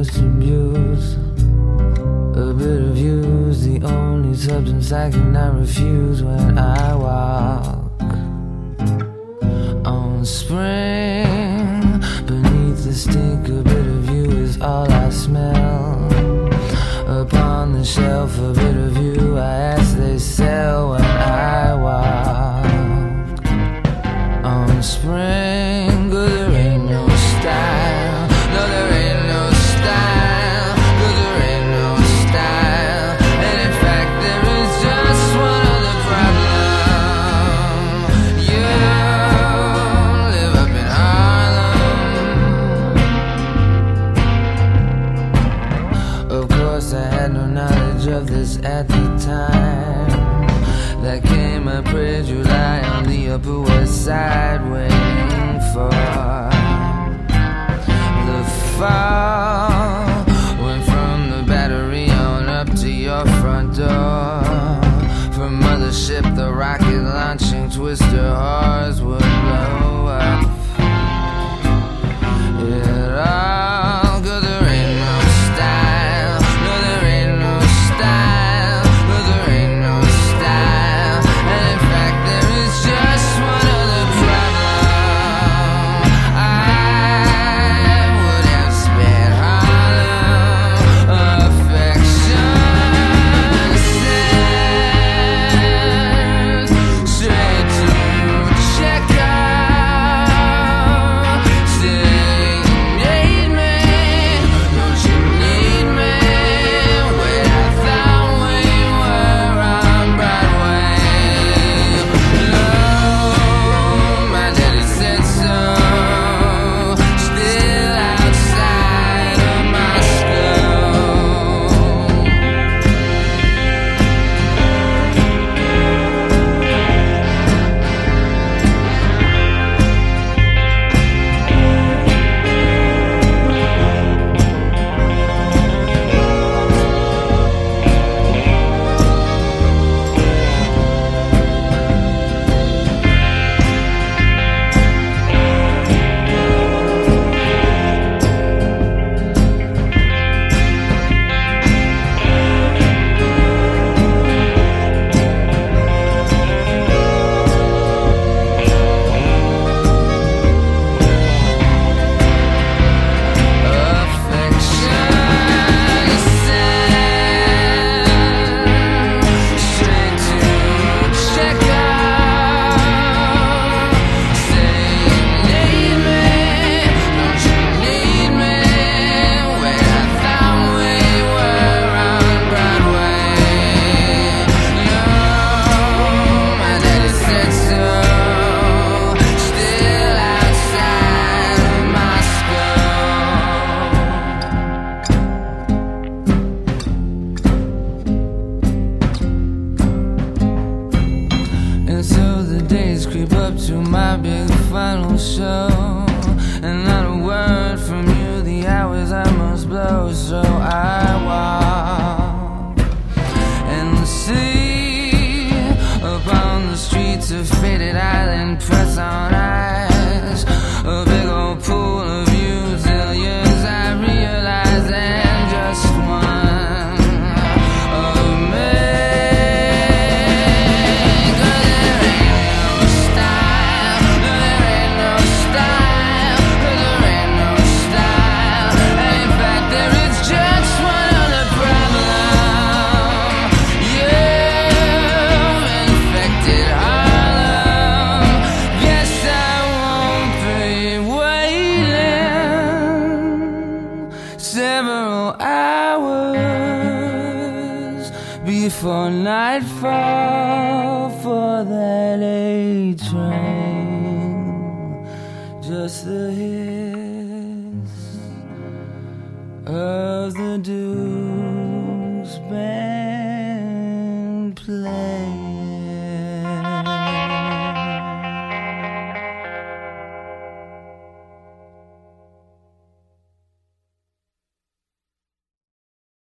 must abuse. A bit of you's the only substance I cannot refuse when I walk on spring. Beneath the stink, a bit of you is all I smell. Upon the shelf, a bit of you I ask they sell when I walk on spring. 'Cause there ain't no style, no there ain't no style, 'cause there ain't no style. And in fact there is just one other problem. You live up in Harlem. Of course I had no knowledge of this at the time. That came a pre-July on the Upper West Side, waiting for the fall. Went from the Battery on up to your front door. From Mothership, the rocket launching twister oars would blow up it all. 'Cause there ain't no style, no there ain't no style, 'cause there ain't no style. And in fact there is just one other problem. I would have spared Harlem affection. Sent straight to checkout. Say you need me, don't you need me? Wait, I thought we were on Broadway. No, my daddy said so. Still outside of Moscow. And so the days creep up to my big final show, and not a word from you, the hours I must blow. So I walk and see upon the streets of faded island press on ice. A big old pool of you till years I realize, and just one of me. 'Cause there ain't no style, no there ain't no style, 'cause there ain't no style. And in fact there is just one other problem. You've infected Harlem. Guess I won't be waiting several hours before nightfall for that A train. Just the hiss of the Dukes band playing.